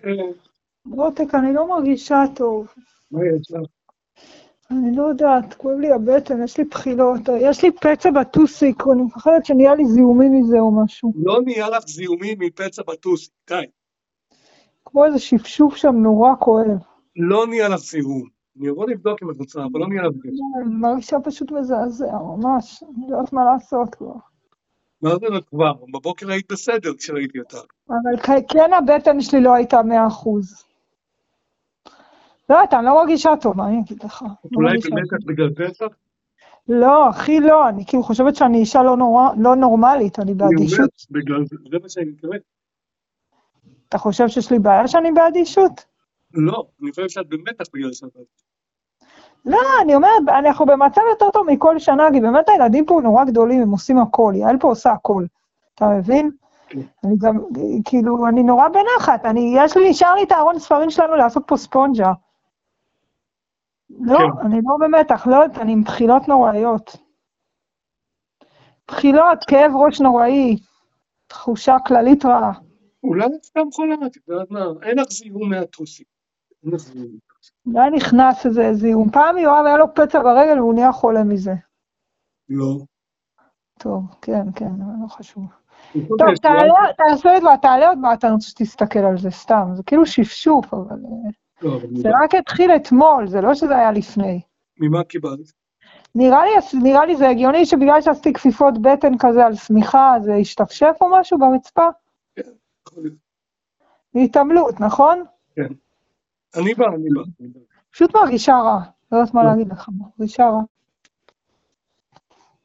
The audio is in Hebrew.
מותק, אני לא מרגישה טוב. מה יש לך? אני לא יודעת, כואב לי הבטן, יש לי בחילות, יש לי פצע בטוסיק, אני מפחדת שנהיה לי זיהומים מזה או משהו. לא נהיה לך זיהומים מפצע בטוסיק, די. כמו איזה שפשוף שם נורא כואב. לא נהיה לך זיהום. אני אבוא לבדוק אם את רוצה, אבל לא נהיה לך זיהום. אני מרגישה פשוט מזעזע, ממש, אני לא יודעת מה לעשות כבר. מה זה לא כבר? בבוקר היית בסדר כשראיתי אותך. אבל כן הבטן שלי לא הייתה 100%. לא יודעת, אני לא מרגישה טוב, מה אני אגיד לך? אולי באמת את בגלל פסח? לא, אחי לא, אני כאילו חושבת שאני אישה לא נורמלית, אני באדישות. בגלל זה מה שאני מתכוון. אתה חושב שיש לי בעיה שאני באדישות? לא, אני חושב שאת במתח בגלל שאת. לא, אני אומרת, אנחנו במצב יותר טוב מכל שנה, כי באמת הילדים פה נורא גדולים, הם עושים הכל, יעל פה עושה הכל, אתה מבין? כן. אני גם, כאילו, אני נורא בנחת, נשאר לי את הארון ספרים שלנו לעשות פה ספונג'ה. לא, כן. אני לא במתח, לא, אני עם בחילות נוראיות. בחילות, כאב ראש נוראי, תחושה כללית רעה. אולי את סתם חולה, את יודעת מה? אין לך זיהום מהטוסיק. אין לך זיהום. אולי נכנס איזה זיהום. פעם יואב היה לו פצע ברגל והוא נהיה חולה מזה. לא. טוב, כן, לא חשוב. טוב, טוב, תעשה את מה, תעלה עוד מה אתה רוצה שתסתכל על זה, סתם. זה כאילו שפשוף, אבל זה רק התחיל אתמול, זה לא שזה היה לפני. ממה קיבלת? נראה לי זה הגיוני שבגלל שעשיתי כפיפות בטן כזה על סמיכה, זה השתפשף או משהו ברצפה? כן, יכול להיות. התעמלות, נכון? כן. אני בא. פשוט מרגישה רע, לא יודעת מה להגיד לך, מרגישה רע.